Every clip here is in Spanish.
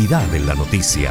Actualidad en la noticia.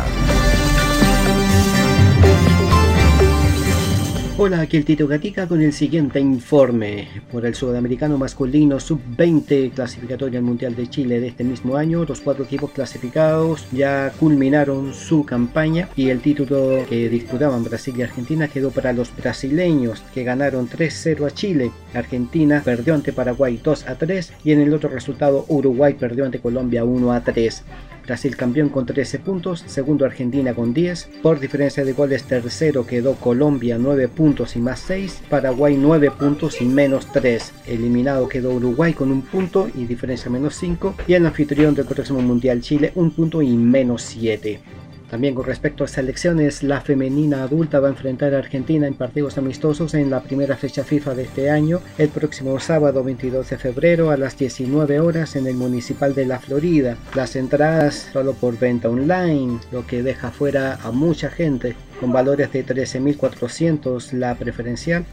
Hola, aquí el Tito Gatica con el siguiente informe. Por el sudamericano masculino sub-20 clasificatorio al Mundial de Chile de este mismo año, los 4 equipos clasificados ya culminaron su campaña y el título que disputaban Brasil y Argentina quedó para los brasileños, que ganaron 3-0 a Chile. Argentina perdió ante Paraguay 2-3 y en el otro resultado Uruguay perdió ante Colombia 1-3. Brasil campeón con 13 puntos, segundo Argentina con 10, por diferencia de goles tercero quedó Colombia 9 puntos y más 6, Paraguay 9 puntos y menos 3, eliminado quedó Uruguay con 1 punto y diferencia menos 5, y el anfitrión del próximo Mundial Chile 1 punto y menos 7. También con respecto a selecciones, la femenina adulta va a enfrentar a Argentina en partidos amistosos en la primera fecha FIFA de este año, el próximo sábado 22 de febrero a las 19 horas en el Municipal de La Florida. Las entradas solo por venta online, lo que deja fuera a mucha gente, con valores de 13.400 la preferencial,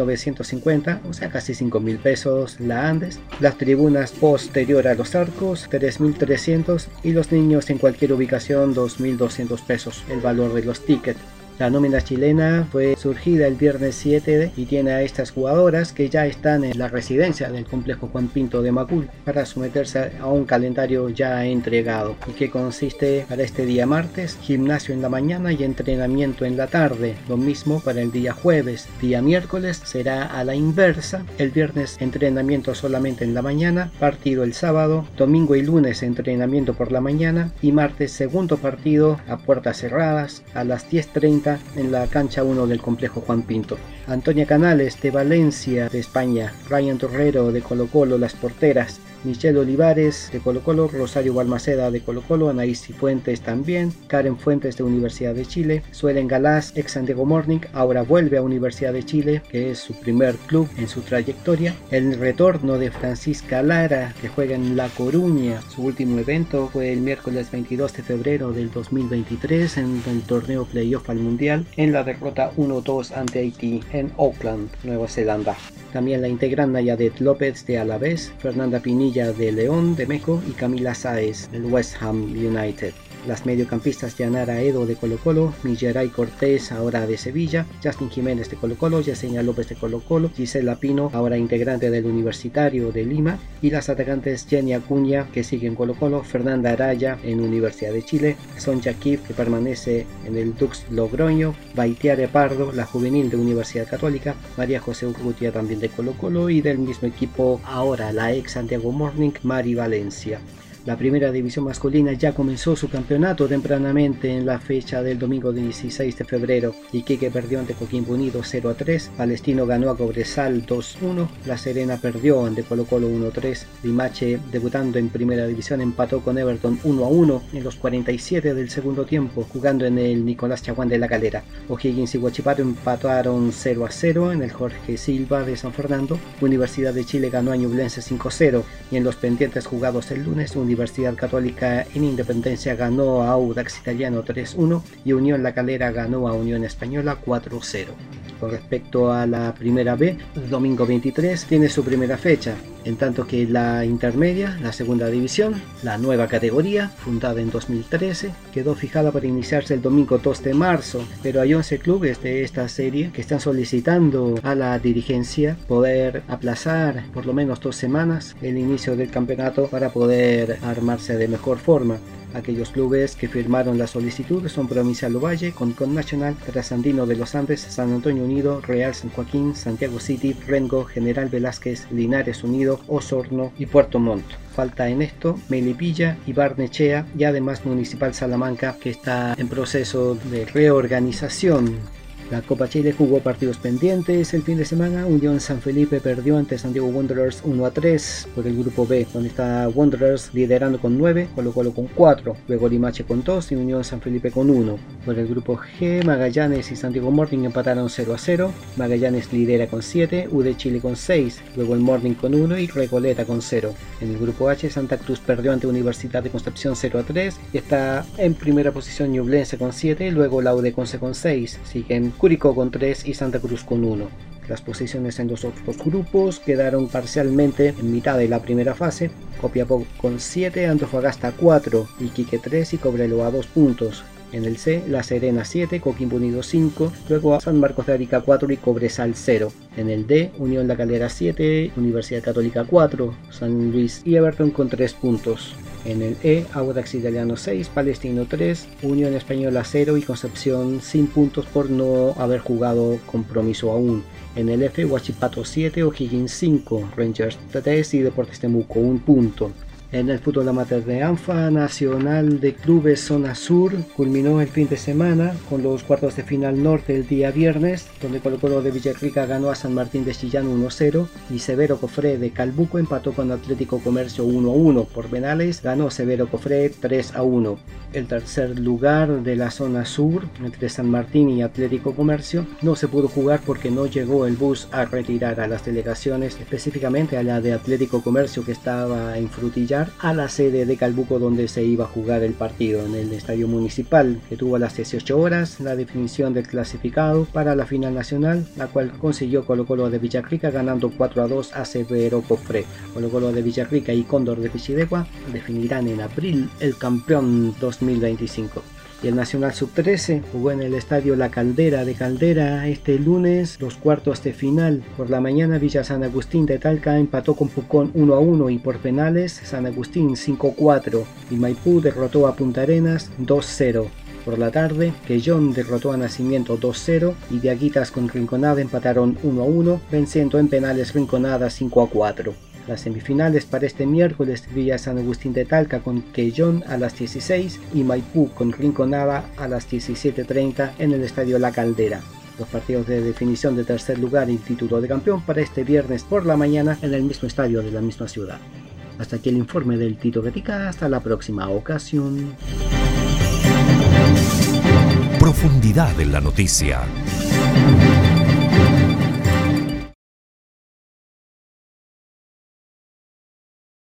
4.950, o sea casi 5.000 pesos la Andes, las tribunas posterior a los arcos 3.300 y los niños en cualquier ubicación 2.200 pesos el valor de los tickets. La nómina chilena fue surgida el viernes 7 y tiene a estas jugadoras que ya están en la residencia del complejo Juan Pinto de Macul para someterse a un calendario ya entregado y que consiste para este día martes, gimnasio en la mañana y entrenamiento en la tarde. Lo mismo para el día jueves. Día miércoles será a la inversa, el viernes entrenamiento solamente en la mañana, partido el sábado, domingo y lunes entrenamiento por la mañana y martes segundo partido a puertas cerradas a las 10:30 en la cancha 1 del complejo Juan Pinto. Antonia Canales de Valencia de España, Ryan Torrero de Colo Colo, las porteras, Michelle Olivares de Colo Colo, Rosario Balmaceda de Colo Colo, Anaís Fuentes también, Karen Fuentes de Universidad de Chile, Suelen Galás, ex Santiago Morning, ahora vuelve a Universidad de Chile, que es su primer club en su trayectoria. El retorno de Francisca Lara, que juega en La Coruña. Su último evento fue el miércoles 22 de febrero del 2023 en el torneo Playoff al Mundial, en la derrota 1-2 ante Haití en Auckland, Nueva Zelanda. También la integran Nayadet López de Alavés, Fernanda Pinilla de León de México y Camila Sáez del West Ham United. Las mediocampistas Yanara Edo de Colo Colo, Millaray Cortés ahora de Sevilla, Justin Jiménez de Colo Colo, Yesenia López de Colo Colo, Gisela Pino ahora integrante del Universitario de Lima y las atacantes Jenny Acuña que sigue en Colo Colo, Fernanda Araya en Universidad de Chile, Sonja Kif que permanece en el Dux Logroño, Baitiare Pardo, la juvenil de Universidad Católica, María José Urrutia también de Colo Colo y del mismo equipo ahora la ex Santiago Morning, Mari Valencia. La primera división masculina ya comenzó su campeonato tempranamente en la fecha del domingo 16 de febrero. Iquique perdió ante Coquimbo Unido 0-3, Palestino ganó a Cobresal 2-1, La Serena perdió ante Colo Colo 1-3, Limache debutando en primera división empató con Everton 1-1 en los 47 del segundo tiempo jugando en el Nicolás Chaguán de la Calera. O'Higgins y Huachipato empataron 0-0 en el Jorge Silva de San Fernando, Universidad de Chile ganó a Ñublense 5-0 y en los pendientes jugados el lunes Universidad Católica en Independencia ganó a Audax Italiano 3-1 y Unión La Calera ganó a Unión Española 4-0. Con respecto a la primera B, el domingo 23 tiene su primera fecha, en tanto que la intermedia, la segunda división, la nueva categoría, fundada en 2013, quedó fijada para iniciarse el domingo 2 de marzo, pero hay 11 clubes de esta serie que están solicitando a la dirigencia poder aplazar por lo menos 2 semanas el inicio del campeonato para poder armarse de mejor forma. Aquellos clubes que firmaron la solicitud son Provincial Ovalle, Concon Nacional, Trasandino de los Andes, San Antonio Unido, Real San Joaquín, Santiago City, Rengo, General Velázquez, Linares Unido, Osorno y Puerto Montt. Falta en esto Melipilla y Barnechea y además Municipal Salamanca, que está en proceso de reorganización. La Copa Chile jugó partidos pendientes el fin de semana. Unión San Felipe perdió ante Santiago Wanderers 1-3 por el grupo B, donde está Wanderers liderando con 9, Colo Colo con 4, luego Limache con 2 y Unión San Felipe con 1. Por el grupo G, Magallanes y Santiago Morning empataron 0-0, Magallanes lidera con 7, UD Chile con 6, luego el Morning con 1 y Recoleta con 0. En el grupo H, Santa Cruz perdió ante Universidad de Concepción 0-3 y está en primera posición Ñublense con 7, luego la UD Conce con 6, siguen Curicó con 3 y Santa Cruz con 1. Las posiciones en los otros grupos quedaron parcialmente en mitad de la primera fase. Copiapó con 7, Antofagasta 4, Iquique 3 y Cobreloa 2 puntos. En el C, La Serena 7, Coquimbo Unido 5, luego San Marcos de Arica 4 y Cobresal 0. En el D, Unión La Calera 7, Universidad Católica 4, San Luis y Everton con 3 puntos. En el E, Audax Italiano 6, Palestino 3, Unión Española 0 y Concepción sin puntos por no haber jugado compromiso aún. En el F, Huachipato 7, O'Higgins 5, Rangers 3 y Deportes Temuco 1 punto. En el fútbol amateur de ANFA, Nacional de Clubes Zona Sur culminó el fin de semana con los cuartos de final norte el día viernes, donde Colo-Colo de Villarrica ganó a San Martín de Chillán 1-0 y Severo Cofré de Calbuco empató con Atlético Comercio 1-1. Por penales ganó Severo Cofré 3-1. El tercer lugar de la zona sur, entre San Martín y Atlético Comercio, no se pudo jugar porque no llegó el bus a retirar a las delegaciones, específicamente a la de Atlético Comercio que estaba en Frutillar, a la sede de Calbuco donde se iba a jugar el partido en el estadio municipal, que tuvo a las 18 horas la definición del clasificado para la final nacional, la cual consiguió Colo-Colo de Villarrica ganando 4-2 a Severo Cofré. Colo-Colo de Villarrica y Cóndor de Pichidegua definirán en abril el campeón 2025. Y el Nacional Sub-13 jugó en el estadio La Caldera de Caldera este lunes los cuartos de final. Por la mañana Villa San Agustín de Talca empató con Pucón 1-1 y por penales San Agustín 5-4 y Maipú derrotó a Punta Arenas 2-0. Por la tarde, Quellón derrotó a Nacimiento 2-0 y Diaguitas con Rinconada empataron 1-1, venciendo en penales Rinconada 5-4. Las semifinales para este miércoles, Villa San Agustín de Talca con Quellón a las 16 y Maipú con Rinconada a las 17:30 en el estadio La Caldera. Los partidos de definición de tercer lugar y título de campeón para este viernes por la mañana en el mismo estadio de la misma ciudad. Hasta aquí el informe del Tito Gatica, hasta la próxima ocasión. Profundidad en la noticia.